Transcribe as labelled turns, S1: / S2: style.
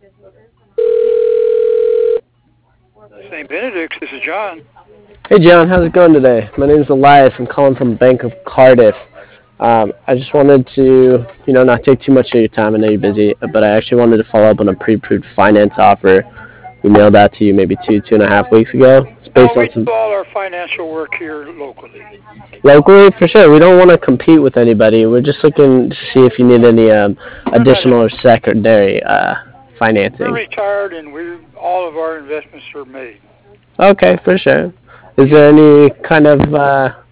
S1: St. Benedict's, this is John.
S2: Hey John, how's it going today? My name's Elias. I'm calling from Bank of Cardiff. I just wanted to, not take too much of your time. I know you're busy, but I actually wanted to follow up on a pre-approved finance offer. We mailed that to you maybe 2.5 weeks ago. It's
S1: No,
S2: based on
S1: we
S2: some
S1: do all our financial work here locally.
S2: locally for sure. We don't want to compete with anybody. We're just looking to see if you need any
S1: No, no,
S2: additional or
S1: no.
S2: secondary
S1: We're
S2: financing.
S1: retired and all of our investments are made.
S2: Okay, for sure. Is
S1: Yeah.
S2: there any kind of